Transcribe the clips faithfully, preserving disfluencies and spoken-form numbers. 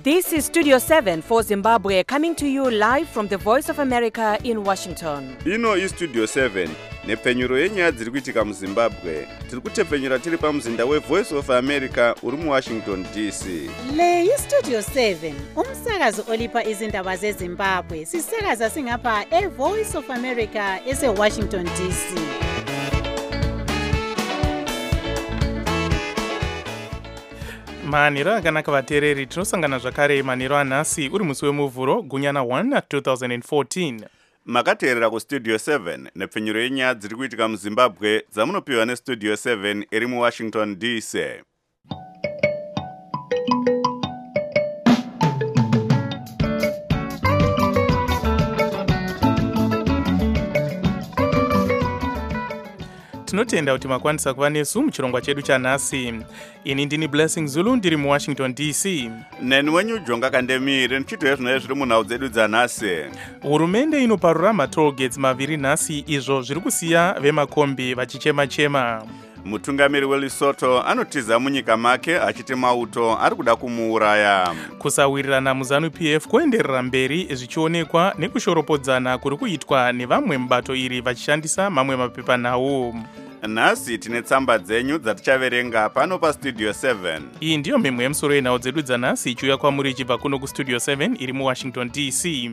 This is Studio seven for Zimbabwe, coming to you live from the Voice of America in Washington. Ino is Studio seven, nepfenyuro yenyaya dziri kuitika muZimbabwe. Tiri kutepfenyura tiri pamuzinda weVoice of America uri muWashington D C. Le yi Studio seven, umsakazo olipa izindaba zeZimbabwe. Sisakaza singapha eVoice of America eseWashington D C. manhero akanaka vateereri, tinosangana zvakare manhero anhasi uri musi wemuvhuro gunyana one two thousand fourteen. Makateerera kuStudio seven nepfenyuro yenyaya dziri kuitika muZimbabwe dzamunopiwa neStudio seven iri muWashington D C. tinotenda kuti makwanisa kuva nesu muchirongwa chedu chanhasi. Ini ndini Blessing Zulu ndiri muWashington D C. Neni wenyu Jonga Kandemire nichitoye zvinoye zviri munhau dzedu dzanhasi. Hurumende inoparura matoll gates maviri nhasi, izvo zviri kusiya vemakombi vachichema-chema. Mutungamiri weLesotho anotiza munyika make achiti mauto ari kuda kumuuraya. Kusawirirana muZanu-P F kuenderera mberi zvichionekwa nekushoropodzana kuri kuitwa nevamwe mubato iri vachishandisa mamwe mapepanhau. Nhasi tine tsamba dzenyu dzatichaverenga pano paStudio seven. Iyi ndiyo mhemwe yemusoro yenhau dzedu dzanhasi ichiuya kwamuri ichibva kuno kuStudio seven iri muWashington D C.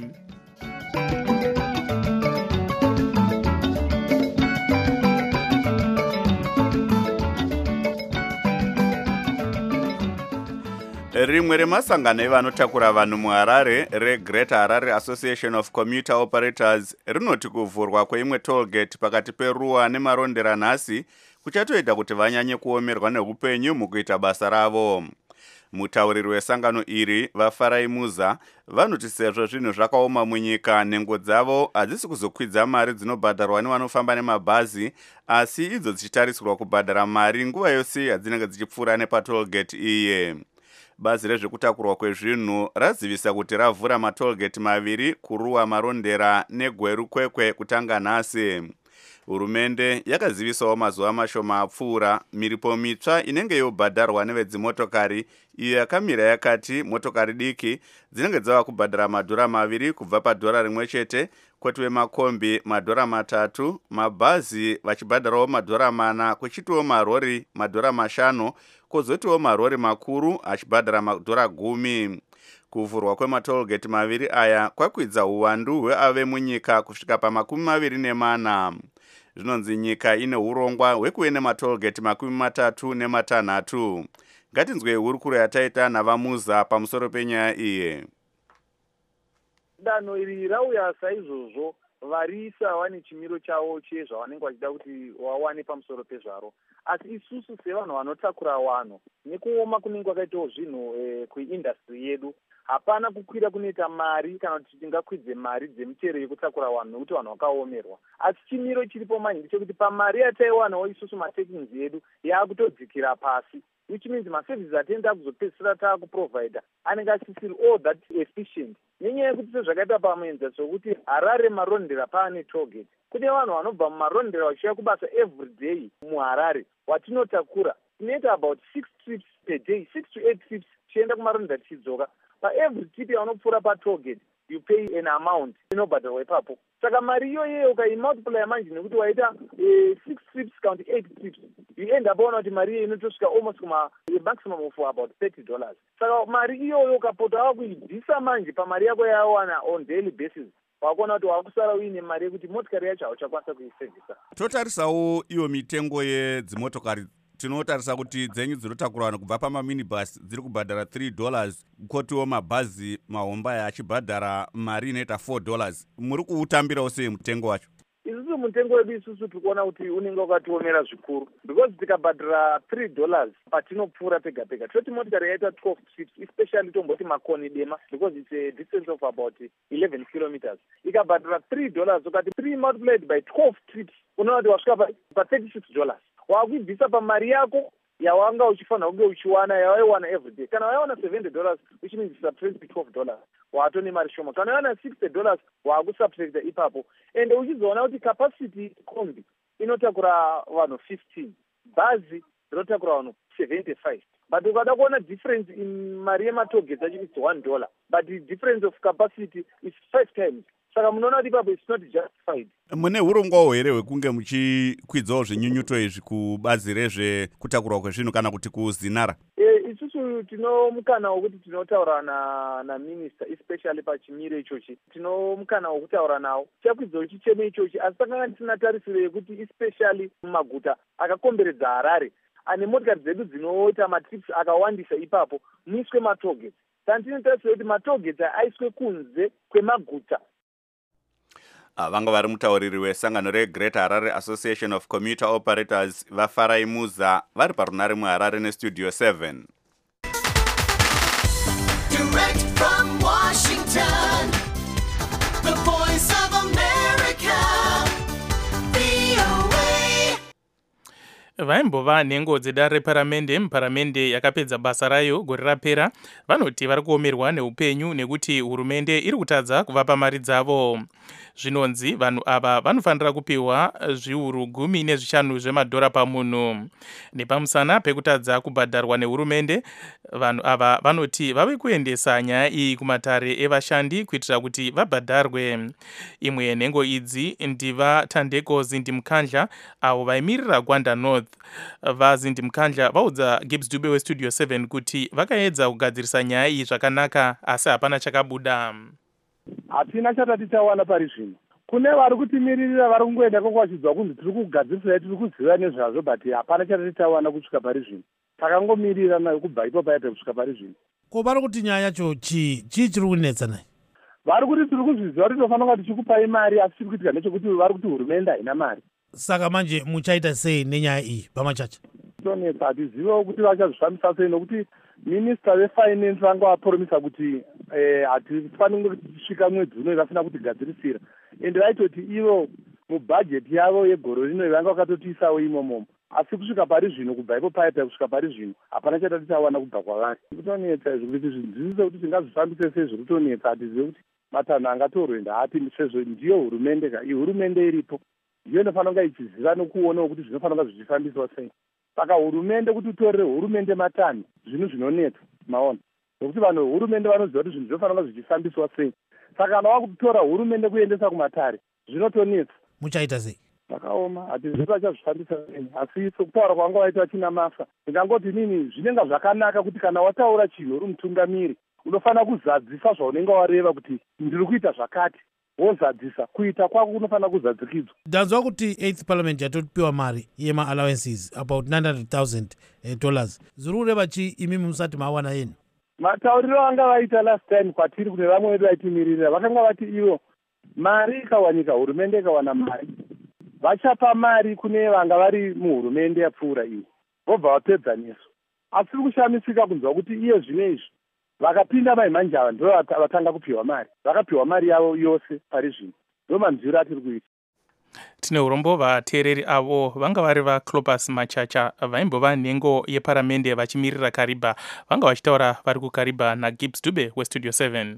Rimwe remasangano evanotakura vanhu muHarare reGreater Harare Association of Commuter Operators rinoti kuvhurwa kweimwe tollgate pakati peRuwa neMarondera nhasi kuchatoita kuti vanyanye kuomerwa neupenyu mukuita basa ravo. Mutauriri wesangano iri vaFarai Muza vanoti sezvo zvinhu zvakaoma munyika, nhengo dzavo hadzisi kuzokwidza mari dzinobhadharwa nevanofamba nemabhazi, asi idzo dzichitarisirwa kubhadhara mari nguva yose yadzinenge dzichipfuura nepatollgate iye. Bazi rezvekutakurwa kwezvinhu razivisa kuti ravhura matollgate maviri kuRuwa Marondera neGweru Kwekwe kutanga nhasi. Hurumende yakazivisawo mazuva mashoma apfuura miripo mitsva inenge yobhadharwa nevedzimotokari, iyo yakamira yakati motokari diki dzinenge dzava kubhadhara madhora maviri kubva padhora rimwe chete, kwoti vemakombi madhora matatu, mabhazi vachibhadharawo madhora mana, kuchitiwo marori madhora mashanu, kozotiwo marori makuru achibhadhara madhora gumi. Kuvhurwa kwematollgate maviri aya kwakwidza uwandu hweave munyika kusvika pamakumi maviri nemana. Zvinonzi nyika ine urongwa hwekuve nematollgate makumi matatu nematanhatu. Ngatinzwe hurukuro yataita navaMuza pamusoro penyaya iyi. Danho iri rauya saizvozvo varisa vane chimiro chavo chezvavanenge vachida kuti wawane pamusoro pezvaro, asi isusu sevanhu vanotakura vanhu nekuoma kunenge kwakaitawo zvinhu e, kuindastry yedu, hapana kukwira kunoita mari kana kuti tingakwidze mari dzemuchero yekutakura vanhu nekuti vanhu vakaomerwa. Asi chimiro chiripo manje ndechekuti pamari yataiwanawo isusu matakings yedu yaakutodzikira pasi, which means maservices atenda kuzopedzisira taakuprovida anenge asisiri all that efficient. Nenyaya yekuti sezvakaita pamenza sokuti Harare Marondera paane tollgate, kune vanhu vanobva muMarondera vachiuya kubasa every day muHarare watinotakura. Tinoita about six trips per day, six to eight trips tichienda kuMarondera tichidzoka. Paevery trip yaunopfuura patollgate you pay an amount inobhadharwa ipapo. Saka mari iyoyo ukaimultiply manje nekuti waita eh, six trips count eight trips, you end up ona kuti mari iyo inotosvika almost kuma a maximum of about thirty dollars. Saka mari iyoyo ukapota wakuibvisa manje pamari yako yawana on daily basis, wakuona kuti wakusara uine mari yekuti motikari yacho hauchakwanisa kuisevhisa. Totarisawo iyo mitengo yedzimotokari, tinotarisa kuti dzenyu dzinotakura vanhu kubva pamaminibus dziri kubhadhara three dollars, kotiwo mabhazi mahomba achibhadhara mari inoita four dollars. Muri kuutambirawo sei mutengo wacho? Isusu mutengo wedu isusu tiri kuona kuti unenge wakatiomera zvikuru, because tikabhadhara three dollars patinopfuura pega pega, toti motikari yaita twelve trips, especially tomboti makoni dema, because it's a distance of about eleven kilometers. Ikabhadhara three dollars, ukati three multiplied by twelve trips, unoona kuti wasvika pa thirty-six dollars. Wakuibvisa pamari yako yawanga uchifanira kunge uchiwana yawaiwana everyday. Kana waiwana seventy dollars, which means subtract twelve dollars, watone mari shoma. Kana waiwana sixty dollars, wakusubtract ipapo. And uchizoona kuti capacity kombi inotakura vanhu fifteen, bhazi rinotakura vanhu seventy-five. but ukada kuona difference in mari yematogets acho it's one dollar, but the difference of capacity is five times. Saka munoona kuti ipapo it's not justified. Mune urongwawo here hwekunge muchikwidzawo zvinyunyuto izvi kubazi rezvekutakurwa kwezvinhu kana kuti kuzinara? E, isusu tino mukana wokuti tinotaura na naminista especially pachimiro ichochi, tino mukana wokutaura nawo chakwidzawo chichemo ichochi, asi pakanga tisina tarisiro yekuti especially mumaguta akakomberedza Harare ane motikari dzedu dzinoita matrips akawandisa ipapo muiswe matogets. Tantinotarisira kuti matogets aiswe kunze kwemaguta. Vanga vari mutauriri wesangano reGreater Harare Association of Commuter Operators vaFarai Muza vari parunare muHarare nestudio seven. Direct from Washington, the voice of America, V O A. Vaimbova nengo dzeda reparamende muparamende yakapedza basa rayo gore rapera vanoti vari kuomerwa neupenyu nekuti hurumende iri kutadza kuvapa mari dzavo. Zvinonzi vanhu ava vanofanira kupiwa zviuru gumi nezvishanu zvemadhora pamunhu. Nepamusana pekutadza kubhadharwa nehurumende, vanhu ava vanoti vave kuendesa nyaya iyi kumatare evashandi kuitira kuti vabhadharwe. Imwe yenhengo idzi ndiva Tandeko Zindimkandla avo vaimirira Gwanda North. VaZindimkandla vaudza Gibbs Dube westudio seven kuti vakaedza kugadzirisa nyaya iyi zvakanaka asi hapana chakabuda. Hatina chatati tawana pari zvino. Kune vari kutimiririra vari kungoenda kokwachidzwa kunzi tiri kugadzirisa tiri kuziva nezvazvo, but hapana chatati tawana kusvika pari zvino. Takangomirira nayo kubva ipo paipe kusvika pari zvino. Ko vari kuti nyaya yacho chii chii chiri kunetsa nayo? Vari kuti tiri kuzviziva kuti tinofanira kuti tichikupai mari asi tiri kuitika nechekuti vari kuti hurumende haina mari. Saka manje muchaita sei nenyaya iyi pamachacha? Tonetsa hatizivewo kuti vachazvifambisa sei nokuti minista wefinance vanga vapromisa kuti hatifaniri kusvika mwedzi uno vasina kutigadzirisira, ende vaitoti ivo mubhajeti yavo yegore rino vanga vakatotiisawo imomomo, asi kusvika pari zvino kubva ipo paipa kusvika pari zvino hapana chatati tawana kubva kwavari. Kutonetsa izvi kuti zvinzivise kuti tingazvifambise sei zviri kutonetsa. Hatizive kuti matanho angatorwe ndaapi sezvo ndiyo hurumende ka ihurumende iripo ndiyo inofanira kunga ichiziva nokuonawo kuti zvinofanira kunga zvichifambiswa sei. Saka hurumende kuti utorere hurumende matanho zvinhu zvinonetsa maona, nokuti vanhu hurumende vanoziva kuti zvinhu zvinofanira zvichifambiswa sei. Saka kana wakutora hurumende kuendesa kumatare zvinotonetsa. Muchaita sei? Vakaoma hatizivi vachazvifambisa sei, asi sokutaura kwanga vaita china masa ndingangoti nini zvinenge zvakanaka kuti kana wataura chinhu uri mutungamiri unofanira kuzadzisa zvaunenge wareva kuti ndiri kuita zvakati, wozadzisa. Kuita kwako kunofanira kuzadzikidzwa. Ndanzwa kuti eighth parliament yatopiwa mari yema allowances about nine hundred thousand dollars. Zviri kureva chii imi musati mawana yenu? Matauriro anga vaita last time kwatiri kune vamwe vedu vaitimiririra vakanga vati ivo mari ikawanika, hurumende ikawana mari, vachapa mari kune vanga vari muhurumende yapfuura iyi, vobva vapedza nesu. Asi tiri kushamisika kunzwa kuti iye zvino izvi vakapinda maimhanjava ndo vatanga kupiwa mari, vakapiwa mari yavo yose pari zvino. Ndo manzwiro atiri kuita. Tine urombo vateereri avo vanga vari vaClopas Machacha vaimbova nhengo yeparamende vachimirira Kariba, vanga vachitaura vari kuKariba naGibbs Dube westudio seven.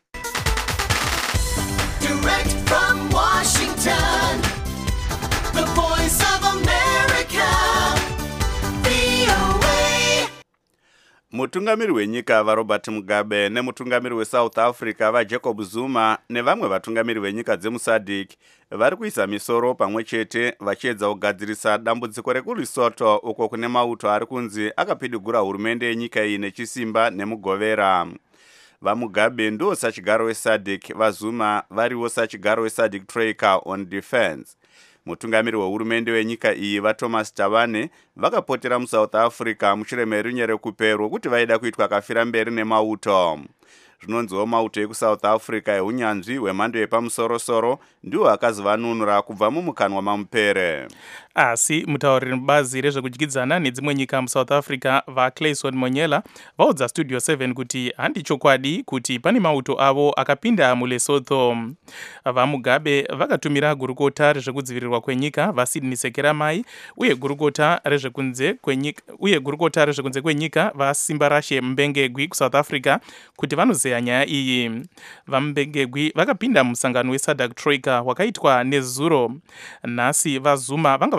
Direct from Washington, the voice of America, V O A. Mutungamiri wenyika vaRobert Mugabe nemutungamiri weSouth Africa vaJacob Zuma nevamwe vatungamiri venyika dzemuSADC vari kuisa misoro pamwe chete vachiedza kugadzirisa dambudziko rekuLesotho uko kune mauto ari kunzi akapidigura hurumende yenyika iyi nechisimba nemugovera. VaMugabe ndo sachigaro weSADC, vaZuma variwo sachigaro weSADC Troika on Defense. Mutungamiri wehurumende wenyika iyi vaThomas Thabane vakapotera muSouth Africa mushure merunyere kupero kuti vaida kuitwa kafira mberi nemauto. Zvinonziwo mauto ekuSouth Africa ehunyanzvi hwemhando yepamusoro-soro ndiwo akazovanunura kubva mumukanwa mamupere. Asi mutauriri mubazi rezvekudyidzana nedzimwe nyika muSouth Africa vaClayson Monyela vaudza studio seven kuti handi chokwadi kuti pane mauto avo akapinda muLesotho. VaMugabe vakatumira gurukota rezvekudzivirirwa kwenyika vaSydney Sekeramai uye gurukota rezvekunze kwenyika uye gurukota rezvekunze kwenyika vaSimbarashe Mbengegwi kuSouth Africa kuti vanozeya nyaya iyi. VaMbengegwi vakapinda musangano weSADC Troika wakaitwa nezuro. Nhasi vaZuma vanga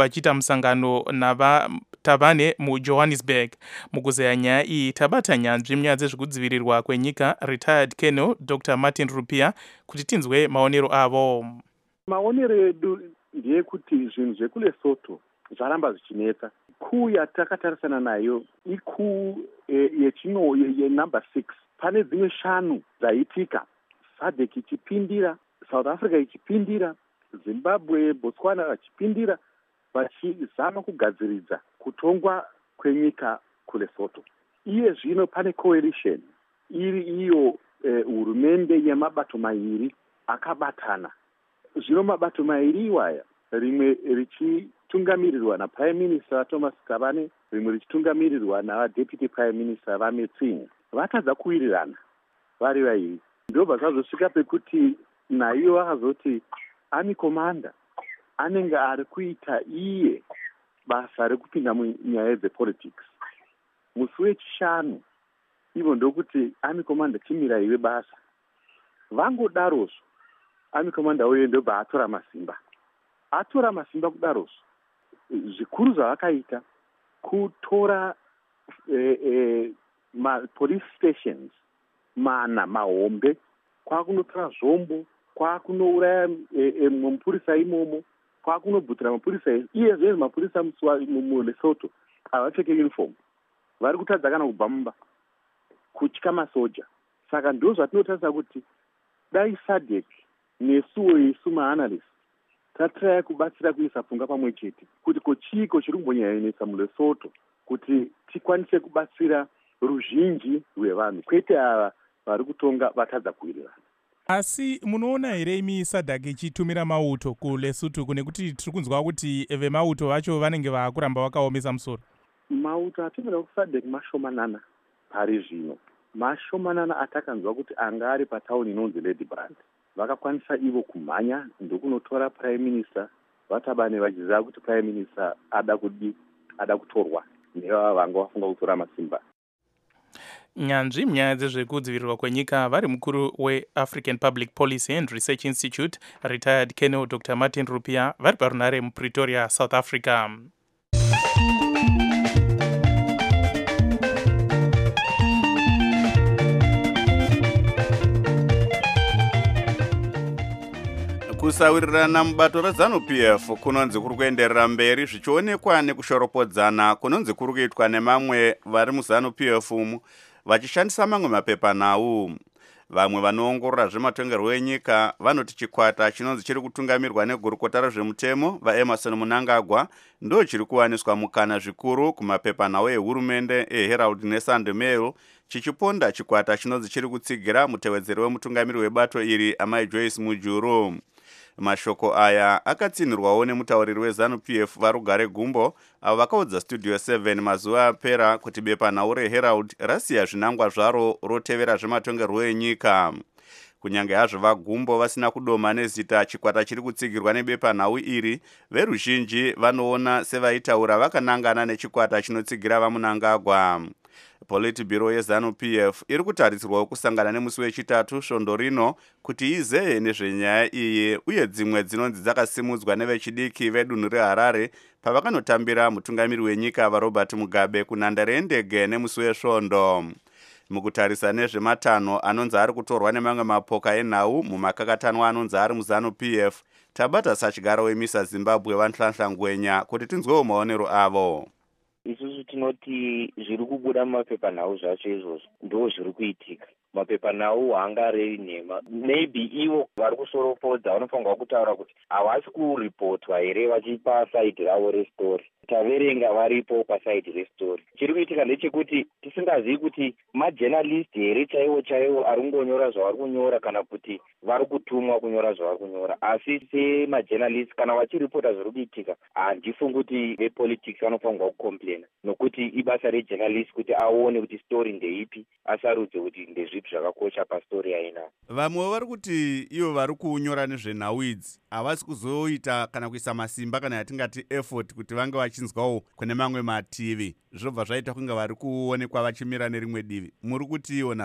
vachiita musangano navatabane mujohannesburg. Mukuzeya nyaya iyi tabata nyanzvi munyaya dzezvekudzivirirwa kwenyika retired colonel Dr Martin Rupia kuti tinzwe maonero avo. Maonero edu ndeyekuti zvinhu zvekuLesotho zvaramba zvichinetsa. Kuu yatakatarisana nayo ikuu yechino yenumber six. Pane dzimwe shanu dzaitika, SADC ichipindira, South Africa ichipindira, Zimbabwe, Botswana vachipindira, vachizama kugadziridza kutongwa kwenyika kuLesotho. Iye zvino pane coalition iri iyo hurumende eh, yemabato mairi akabatana. Zvino mabato mairi iwaya, rimwe richitungamirirwa naPrime Minister Thomas Thabane, rimwe richitungamirirwa naDeputy Prime Minister Vametsing, vatadza kuwirirana vari vairi. Ndobva zvazosvika pekuti naiyo vakazoti army commander anenge ari kuita iye basa rekupinda munyaya dzepolitics. Musi wechishanu ivo ndokuti army commander chimira iwe basa. Vangodarozvo army commander uye ndobva atora masimba. Atora masimba kudarozvo. Zvikuru zvavakaita kutora eh, eh, ma police stations mana mahombe, kwakunotora zvombo, kwakunouraya e, e, mupurisa imomo, kwakunobvutira mapurisa iye zvese mapurisa muLesotho havapfeke uniform, vari kutadza kana kubva mumba kutya masoja. Saka ndo zvatinotarisa kuti dai SADC nesuwo isu maanalyst tatraya kubatsira kuisa pfungwa pamwe chete kuti kochiko chiri kumbonyanyanisa muLesotho kuti tikwanise kubatsira ruzhinji rwevanhu, kwete ava vari kutonga vatadza kuwirirana. Asi munoona here imi SADC ichitumira mauto kuLesotho, kune kuti tiri kunzwa kuti vemauto vacho vanenge vakuramba vakaomesa musoro? Mauto atumira kuSADC mashomanana pari zvino, mashomanana atakanzwa kuti anga ari patauni inonzi Ladybrand. Vakakwanisa ivo kumhanya ndokunotora Prime Minister vatabane vachiziva kuti Prime Minister ada kudi ada kutorwa nevava vanga vafunga kutora masimba. Nyanzvi munyaya dzezvekudzivirirwa kwenyika vari mukuru weAfrican Public Policy and Research Institute retired colonel Dr Martin Rupia vari parunare muPretoria, South Africa. Kusawirirana mubato reZANU-P F kunonzi kuri kuenderera mberi zvichionekwa nekushoropodzana kunonzi kuri kuitwa nemamwe vari muZANU-P F umu vachishandisa mamwe mapepanhau. Vamwe vanoongorora zvematongerwo enyika vanoti chikwata chinonzi chiri kutungamirwa negurukota rezvemutemo vaEmerson Mnangagwa ndo chiri kuwaniswa mukana zvikuru kumapepanhau ehurumende eHerald neSunday Mail, chichiponda chikwata chinonzi chiri kutsigira mutevedzeri wemutungamiri webato iri amai Joyce Mujuru. Mashoko aya akatsinirwawo nemutauriri weZANU-P F Varugare Gumbo avo vakaudza Studio seven mazuva apera kuti bepanhau reHerald rasiya zvinangwa zvaro rotevera zvematongerwo enyika. Kunyange hazvo vaGumbo vasina kudoma nezita chikwata chiri kutsigirwa nebepanhau iri, veruzhinji vanoona sevaitaura vakanangana nechikwata chinotsigira vaMnangagwa. Politburo yeZANU-P F iri kutarisirwawo kusangana nemusi wechitatu svondo rino kuti izeye nezvenyaya iyi uye dzimwe dzinonzi dzakasimudzwa nevechidiki vedunhu reHarare pavakanotambira mutungamiri wenyika vaRobert Mugabe kunhandare yendege nemusi wesvondo. Mukutarisa nezvematanho anonzi ari kutorwa nemamwe mapoka enhau mumakakatanwa anonzi ari muZANU-P F, tabata sachigara wemisa Zimbabwe Vanhlanhla Ngwenya kuti tinzwewo maonero avo. Isusu tinoti zviri kubuda mumapepanhau zvacho izvozvo ndo zviri kuitika. Mapepanhau haangarevi nhema. Maybe ivo vari kusoropodza vanofanirwa kutaura kuti havasi kuripotwa here vachipa saidi ravo restori. Taverenga varipo pasaidi restori. Chiri kuitika ndechekuti tisingazivi kuti majournalist here chaivo chaivo ari kungonyora zvavari kunyora kana kuti vari kutumwa kunyora zvavari kunyora. Asi semajournalist kana vachiripota zviri kuitika, handifungi kuti vepolitics vanofanirwa kukomplaina, nokuti ibasa rejournalist kuti aone kuti stori ndeipi, asarudze kuti ndezvipi zvakakosha pastori yainayo. Vamwe vari kuti ivo vari kunyora nezvenhau idzi havasi kuzoita kana kuisa masimba kana yatingati effort kuti vange vachinzwawo kune mamwe mativi, zvobva zvaita kunge vari kuonekwa vachimira nerimwe divi. Muri kutiwo nazvo?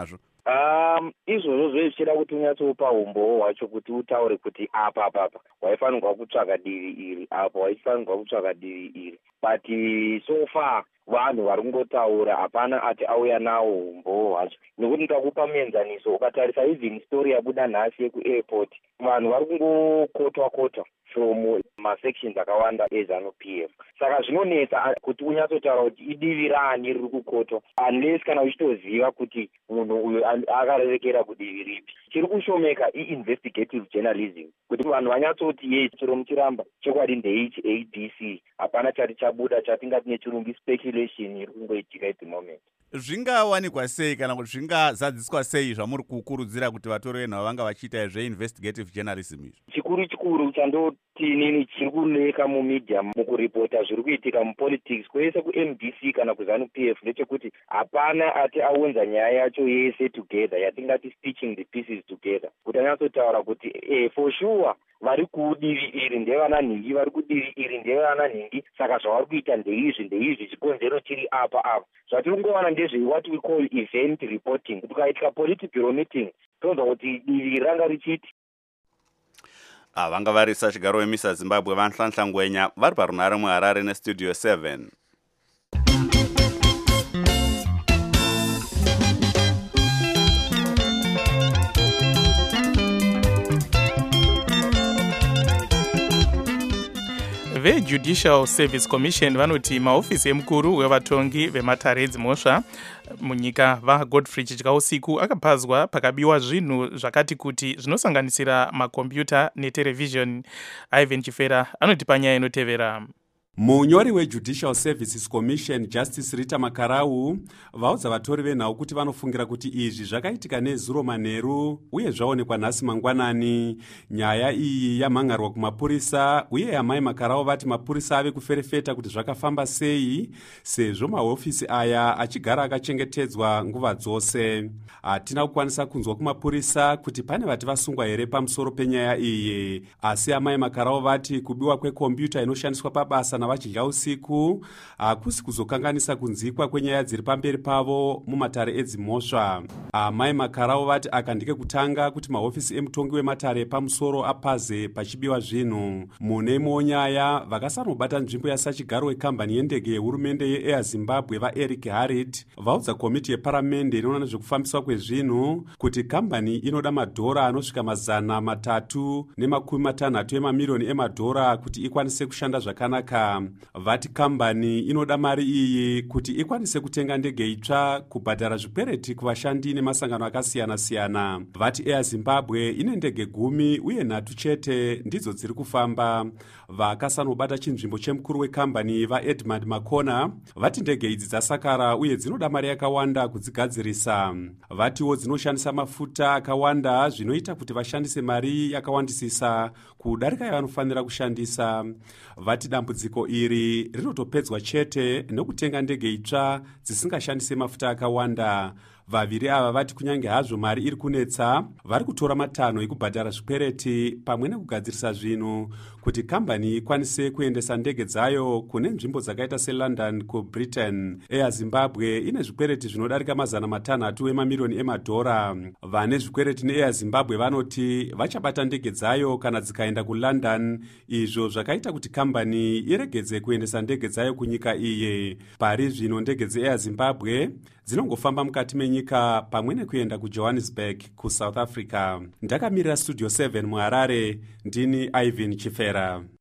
um izvozvo zvezvichida kuti unyatsopa umbowo hwacho kuti utaure kuti apa apa waifanirwa kutsvaga divi iri apo waifanirwa kutsvaga divi iri but so far vanhu vari kungotaura hapana ati auya nawo umbowo hwacho nekuti ndikakupa muenzaniso ukatarisa even story yabuda nhasi yekuairport vanhu vari kungokotwa kotwa from masections akawanda ezanu P F saka zvinonetsa kuti unyatsotaura kuti idivi raani riri kukotwa unless kana uchitoziva kuti munhu uyu akarerekera kudivi ripi. Chiri kushomeka i-investigative journalism kuti vanhu vanyatsoti yes chiro muchiramba chokwadi ndeichi A B C hapana chati chabuda chatingati nechirungu speculation iri kungoitika at the moment. Zvingawanikwa sei kana kuti zvingazadziswa sei zvamuri kukurudzira kuti vatori venhau vanga vachiita zve-investigative journalism izvi? Chikuru chikuru chandoti nini chiri kuneka mumedia mukuripota zviri kuitika mupolitics kwese ku-M D C kana kuzanu P F ndechekuti hapana ati aunza nyaya yacho yese together yatingati stitching the pieces together kuti anyatsotaura kuti eh, for sure vari kudivi iri ndevana nhingi vari kudivi iri ndevana nhingi saka zvavari kuita ndeizvi ndeizvi chikonzero chiri apa apa zvatiri kungowana ndezve what we call event reporting kuti ukaitika political meeting tonzwa kuti divi ranga richiti Ah, vanga varisa chigaro wemisa Zimbabwe vanhlanhla ngwenya vari parunhare muHarare nestudio seven. VeJudicial Service Commission vanoti maofisi emukuru wevatongi vematare edzimhosva munyika vaGodfrey Chityausiku akapazwa pakabiwa zvinhu zvakati kuti zvinosanganisira makombiyuta neterevhizhoni. Ivan Chifera anoti panyaya inotevera. Munyori weJudicial Services Commission Justice Rita Makarau vaudza vatori venhau kuti vanofungira kuti izvi zvakaitika nezuro manheru uye zvaonekwa nhasi mangwanani. Nyaya iyi yamhangarwa kumapurisa uye amai Makarau vati mapurisa ave kuferefeta kuti zvakafamba sei sezvo mahofisi aya achigara akachengetedzwa nguva dzose. Hatina kukwanisa kunzwa kumapurisa kuti pane vati vasungwa here pamusoro penyaya iyi, asi amai Makarau vati kubiwa kwekombiyuta inoshandiswa pabasa navaChityausiku hakusi kuzokanganisa kunzikwa kwenyaya dziri pamberi pavo mumatare edzimhosva. Amai Makarau vati aka ndike kutanga kuti mahofisi emutongi wematare pamusoro apaze pachibiwa zvinhu. Mune imwewo nyaya vakasanobata nzvimbo yasachigaro wekambani yendege yehurumende yeAir Zimbabwe vaEric Harid vaudza komiti yeparamende inoona nezvekufambiswa kwezvinhu kuti kambani inoda madhora anosvika mazana matatu nemakumi matanhatu emamirioni emadhora kuti ikwanise kushanda zvakanaka. Vati kambani inoda mari iyi kuti ikwanise kutenga ndege itsva, kubhadhara zvikwereti kuvashandi nemasangano akasiyana-siyana. Vati Air Zimbabwe ine ndege gumi uye nhatu chete ndidzo dziri kufamba. Vakasanobata chinzvimbo chemukuru wekambani vaEdmund Makona vati ndege idzi dzasakara uye dzinoda mari yakawanda kudzigadzirisa. Vatiwo dzinoshandisa mafuta akawanda zvinoita kuti vashandise mari yakawandisisa kudarika yavanofanira kushandisa. Vati dambudziko iri rinotopedzwa chete nekutenga ndege itsva dzisingashandise mafuta akawanda. Vaviri ava vati kunyange hazvo mari iri kunetsa vari kutora matanho ekubhadhara zvikwereti pamwe nekugadzirisa zvinhu kuti kambani ikwanise kuendesa ndege dzayo kune nzvimbo dzakaita seLondon kuBritain. Air Zimbabwe ine zvikwereti zvinodarika mazana matanhatu emamirioni emadhora. Vane zvikwereti neAir Zimbabwe vanoti vachabata ndege dzayo kana dzikaenda kuLondon, izvo zvakaita kuti kambani iregedze kuendesa ndege dzayo kunyika iyi. Pari zvino ndege dzeAir Zimbabwe dzinongofamba mukati menyika pamwe nekuenda kuJohannesburg kuSouth Africa. Ndakamirira studio seven muHarare, ndini Ivan Chifera.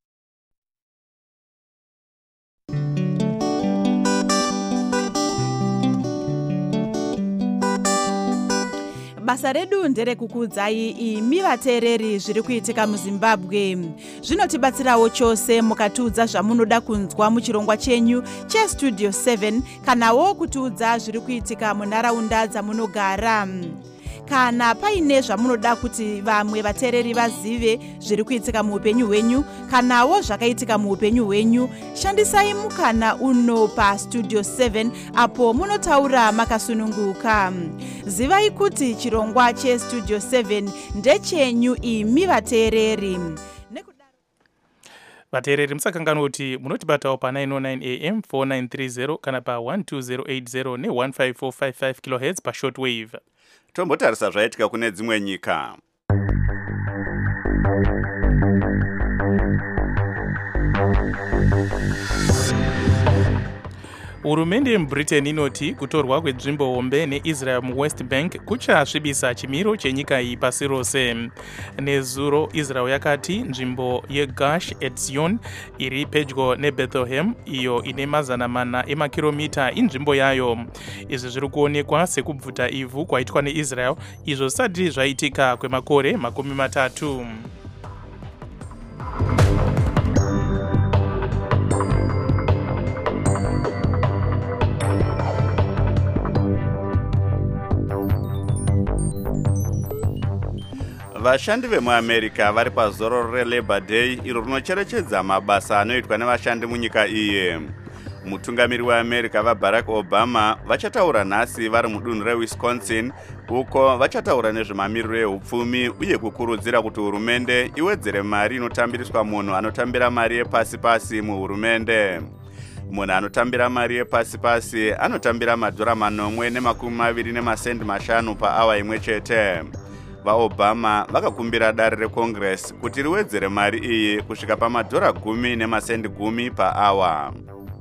Basa redu nderekukuudzai imi vateereri zviri kuitika muZimbabwe. Zvinotibatsirawo chose mukatiudza zvamunoda kunzwa muchirongwa chenyu chestudio seven kanawo kutiudza zviri kuitika munharaunda dzamunogara. Kana paine zvamunoda kuti vamwe vateereri vazive zviri kuitika muupenyu hwenyu kanawo zvakaitika muupenyu hwenyu, shandisai mukana uno pastudio seven apo munotaura makasununguka. Zivai kuti chirongwa chestudio seven ndechenyu imi vateereri. vateereri musakanganwa kuti munotibatawo pa nine oh nine a m four nine three zero kana pa one two zero eight zero ne one five four five five kilohertz pashort wave. Tombotarisa zvaitika kune dzimwe nyika. Hurumende yemubritain inoti kutorwa kwenzvimbo hombe neisrael muwest bank kuchasvibisa chimiro chenyika iyi pasi rose. Nezuro israel yakati nzvimbo yegash etzion iri pedyo nebethlehem iyo ine mazana mana emakiromita inzvimbo yayo. Izvi zviri kuonekwa sekubvuta ivhu kwaitwa neisrael izvo zvisati zvaitika kwemakore makumi matatu. Vashandi vemuamerica vari pazoro relabor day iro rinocherechedza mabasa anoitwa nevashandi munyika iyi. Mutungamiri weamerica vaBarack Obama vachataura nhasi vari mudunhu reWisconsin uko vachataura nezvemamiriro ehupfumi uye kukurudzira kuti hurumende iwedzere mari inotambiriswa munhu anotambira mari yepasi pasi muhurumende. Munhu anotambira mari yepasi pasi anotambira madhora manomwe nemakumi maviri nemasendi mashanu paawa imwe chete. VaObama vakakumbira dare reCongress kuti riwedzere mari iyi kusvika pamadhora gumi nemasendi gumi paawa.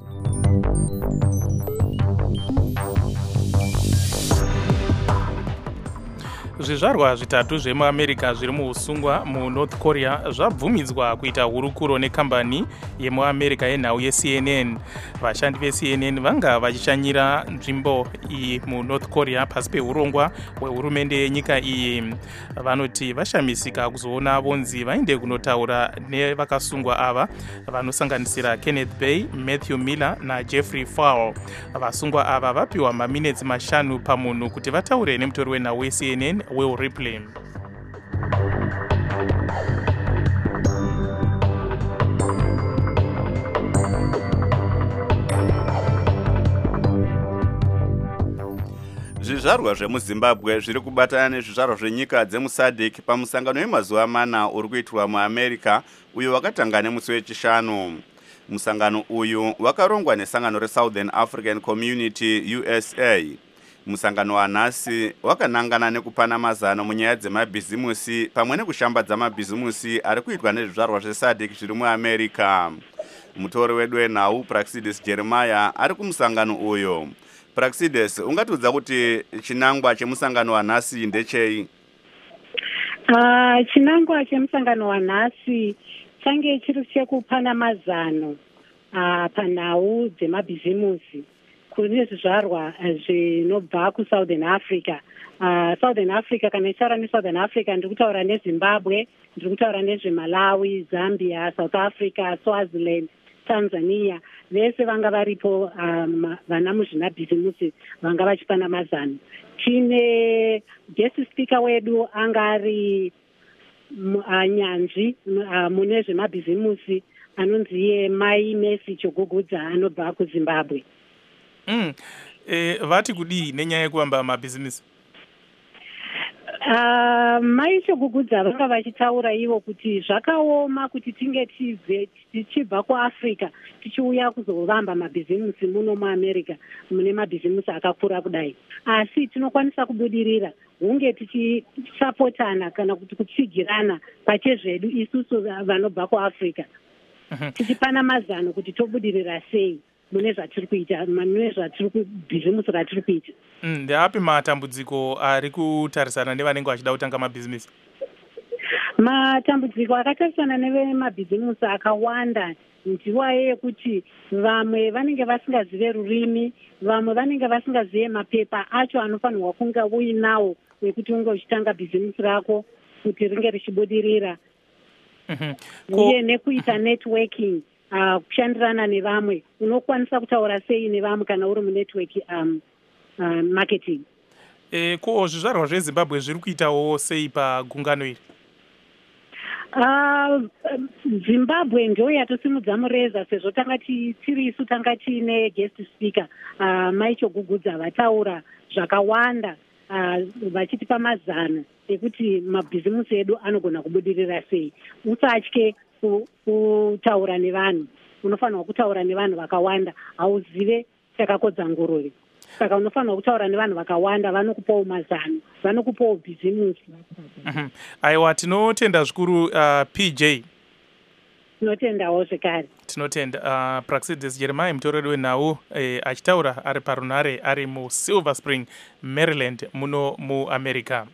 Zvizvarwa zvitatu zvemuamerica zviri muusungwa munorth korea zvabvumidzwa kuita hurukuro nekambani yemuamerica yenhau yeC N N. Vashandi veC N N vanga vachishanyira nzvimbo iyi munorth korea pasi peurongwa hwehurumende yenyika iyi. Vanoti vashamisika kuzoona vonzi vainde kunotaura nevakasungwa ava vanosanganisira Kenneth Bay, Matthew Miller naJeffrey Fowle. Vasungwa ava vapiwa maminitsi mashanu pamunhu kuti vataure nemutori wenhau weC N N Will Ripley. Zvizvarwa zvemuZimbabwe zviri kubatana nezvizvarwa zvenyika dzemuSADC pamusangano wemazuva mana uri kuitwa muAmerica uyo wakatanga nemusi wechishanu. Musangano uyu wakarongwa nesangano reSouthern African Community U S A. Musangano wanhasi wakanangana nekupana mazano munyaya dzemabhizimusi pamwe nekushambadza mabhizimusi ari kuitwa nezvizvarwa zveSADC zviri muAmerica. Mutori wedu wenhau Praxidis Jeremiah ari kumusangano uyo. Praxidis, ungatiudza kuti chinangwa chemusangano wanhasi ndechei? Uh, chinangwa chemusangano wanhasi change chiri chekupana mazano uh, panhau dzemabhizimusi kune zvizvarwa zvinobva kuSouthern Africa. Uh, Southern Africa, kana ichitaura neSouthern Africa ndiri kutaura neZimbabwe, ndiri kutaura nezveMalawi, Zambia, South Africa, Swaziland, Tanzania. Vese vanga varipo um, vana muzvinabhizimusi vanga vachipana mazano. Tine guest speaker wedu angari uh, nyanzvi uh, mune zvemabhizimusi anonzi iye Mai Mercy Chogugudza anobva kuZimbabwe. Mm. Eh, vati kudii nenyaya yekuvamba mabhizimusi? Uh, Mai Chogugudza vanga vachitaura ivo kuti zvakaoma kuti tinge tichibva kuAfrica tichiuya kuzovamba mabhizimusi muno muAmerica mune mabhizimusi akakura kudai, asi tinokwanisa kubudirira hunge tichisapotana kana kuti kupfigirana pachezvedu isusu vanobva kuAfrica. Uh-huh. Tichipana mazano kuti tobudirira sei mune zvatiri kuita, mune zvatiri kubhizimusi ratiri kuita. Ndeapi matambudziko ari kutarisana nevanenge vachida kutanga mabhizimusi? Matambudziko akatarisana nevemabhizimusi akawanda ndiwa yekuti vamwe vanenge vasingazive rurimi, vamwe vanenge vasingazive mapepa acho anofanirwa kunge uinawo wekuti unge uchitanga bhizimusi rako kuti ringe richibudirira. Mm-hmm. Uye nekuita networking, uh, kushandirana nevamwe, unokwanisa kutaura sei nevamwe kana uri munetwork um, uh, marketing. E, ko zvizvarwa zveZimbabwe zviri kuitawo sei pagungano iri? Uh, Zimbabwe ndio yatosimudza mureza sezvo tanga tiri isu tanga tiine guest speaker uh, Mai Chogugudza vataura zvakawanda uh, vachitipa mazano ekuti mabhizimusi edu anogona kubudirira sei. Usatye kutaura nevanhu, unofanirwa kutaura nevanhu vakawanda, hauzive chakakodza nguruve. Saka unofanirwa kutaura nevanhu vakawanda, vanokupawo mazano, vanokupawo bhizimusi. Aiwa, tinotenda zvikuru uh, P J. Tinotendawo zvekare. Tinotenda uh, Praxidis Jeremiah mutoreri wenhau eh, achitaura ari parunare ari muSilver Spring, Maryland muno muAmerica.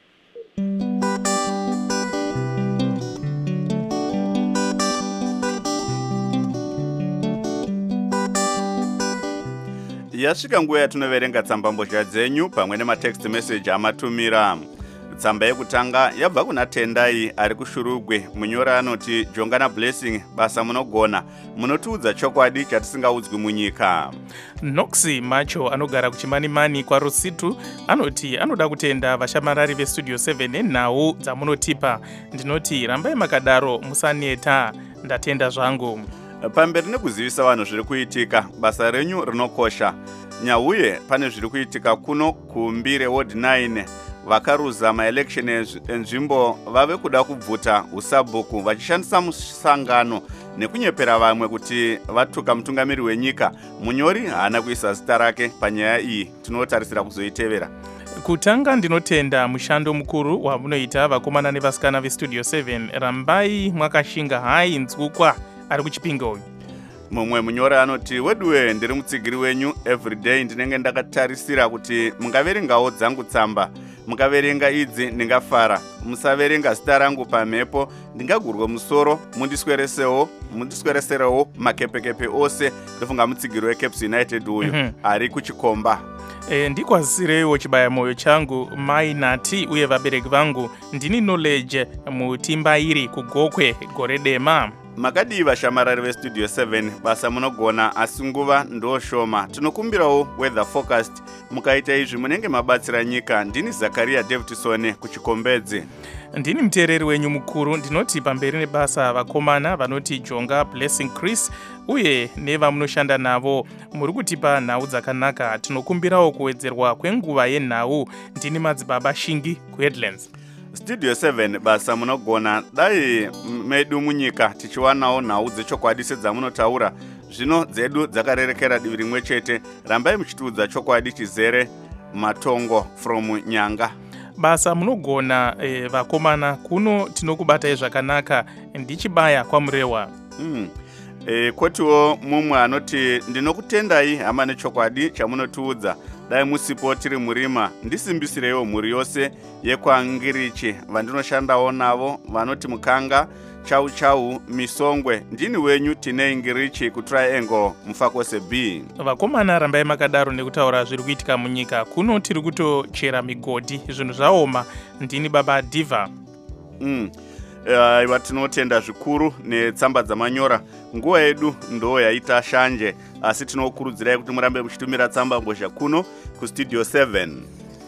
Yasvika nguva yatinoverenga tsambambozha dzenyu pamwe nematext message amatumira. Tsamba yekutanga yabva kuna Tendai ari kuShurugwe. Munyora anoti Jongana Blessing, basa munogona, munotiudza chokwadi chatisingaudzwi munyika. Noxi Macho anogara kuChimanimani kwaRusitu anoti anoda kutenda vashamarari veStudio seven nenhau dzamunotipa. Ndinoti rambai makadaro, musaneta, ndatenda zvangu. Pamberi nekuzivisa vanhu zviri kuitika, basa renyu rinokosha. Nyauye pane zviri kuitika kuno kuMbire Ward nine. Vakaruza maelection enzvimbo vave kuda kubvuta usabhuku vachishandisa musangano nekunyepera vamwe kuti vatuka mutungamiri wenyika. Munyori haana kuisa zita rake panyaya iyi, tinotarisira kuzoitevera. Kutanga ndinotenda mushando mukuru wamunoita vakomana nevasikana veStudio seven. Rambai mwakashinga hai nzukwa ari kuChipinge uyu. Mumwe munyora anoti weduwe ndiri mutsigiri wenyu everyday ndinenge ndakatarisira kuti mungaverengawo dzangu tsamba. Mukaverenga idzi ndingafara, musaverenga zita rangu pamhepo, ndingagurwa musoro, mundisweresewo, mundiswereserewo makepekepe ose. Ndofunga mutsigiri weCaps United uyu mm -hmm. ari kuChikomba. E, ndikwazisirewo chibaya moyo changu mai nati uye vabereki vangu, ndini knowledge mutimba iri kugokwe gore dema. Makadi vashamarari veStudio seven, basa munogona asi nguva ndoshoma. Tinokumbirawo weather forecast, mukaita izvi munenge mabatsira nyika. Ndini Zakaria Davidson kuChikombedzi. Ndini muteereri wenyu mukuru, ndinoti pamberi nebasa vakomana vanoti Jonga Blessing Chris uye nevamunoshanda navo muri kutipa nhau dzakanaka. Tinokumbirawo kuwedzerwa kwenguva yenhau. Ndini madzibaba Shingi kuHeadlands. Studio seven, basa munogona, dai medu munyika tichiwanawo nhau dzechokwadi sedzamunotaura. Zvino dzedu dzakarerekera divi rimwe chete. Rambai muchitiudza chokwadi chizere Matongo from Nyanga. Basa munogona e, vakomana kuno tinokubatai zvakanaka, ndichibaya kwamurewa. Mm. E, kotiwo mumwe anoti ndinokutendai hama nechokwadi chamunotiudza. Dai musipo tiri murima, ndisimbisirewo muri yose yekwangirichi vandinoshandawo navo vanoti Mukanga, Chau Chau, Misongwe. Ndini wenyu Tinei Ngirichi kuTriangle Mufakose B. Vakomana rambai makadaro nekutaura zviri kuitika munyika. Kuno tiri kutochera migodhi, zvinhu zvaoma. Ndini baba Diva. Mm. Iva uh, tinotenda zvikuru netsamba dzamanyora. Nguva yedu ndo yaita shanje, asi tinokurudzirai kuti murambe muchitumira tsamba mbozha kuno kuStudio seven.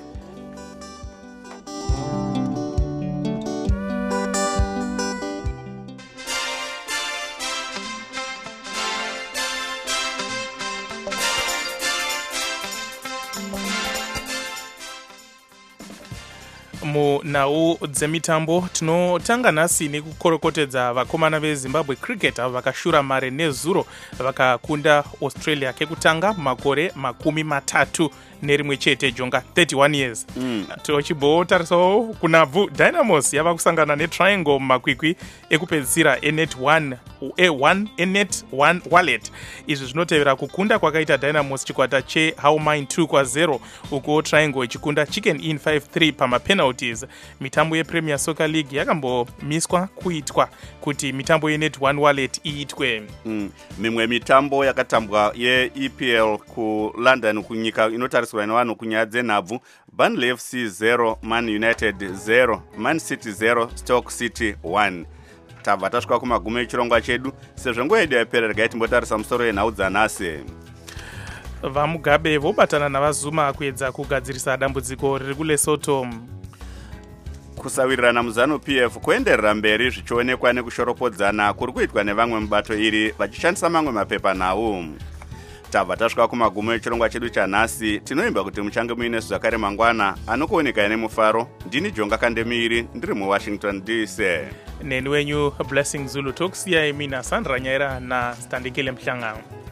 Munhau dzemitambo tinotanga nhasi nekukorokotedza vakomana veZimbabwe Cricket avo vakashura mare nezuro vakakunda Australia kekutanga makore makumi matatu nerimwe chete, Jonga thirty-one years. Mm. Tochibotarisawo kunabvu Dynamos yava kusangana neTriangle mumakwikwi ekupedzisira enet one enet one wallet. Izvi zvinotevera kukunda kwakaita Dynamos chikwata cheHowmine two kwa zero, uko Triangle ichikunda Chicken Inn five three pamapenalties. Mitambo yePremier Soccer League yakambomiswa kuitwa kuti mitambo yenet one wallet iitwe. Mm. Mimwe mitambo yakatambwa yeE P L kuLondon kunyika inotariswa nevanhu kunyaya dzenhabvu. Burnley F C zero, Man United zero, Man City zero, Stoke City one. Tabva tasvika kumagumo echirongwa chedu. Sezvo nguva yedu yapera, regai timbotarisa musoro yenhau dzanhasi. VaMugabe vobatana navaZuma kuedza kugadzirisa dambudziko riri kuLesotho. Kusawirirana muZanu-P F kuenderera mberi zvichionekwa nekushoropodzana kuri kuitwa nevamwe mubato iri vachishandisa mamwe mapepanhau. Tabva tasvika kumagumo echirongwa chedu chanhasi. Tinoimba kuti muchange muine zvakare mangwana anokuoneka nemufaro. Ndini Jonga Kandemiri ndiri muWashington D C. neni wenyu Blessing Zulu Talks, ya mina Sandra Nyaira na Standikile Mhlanga.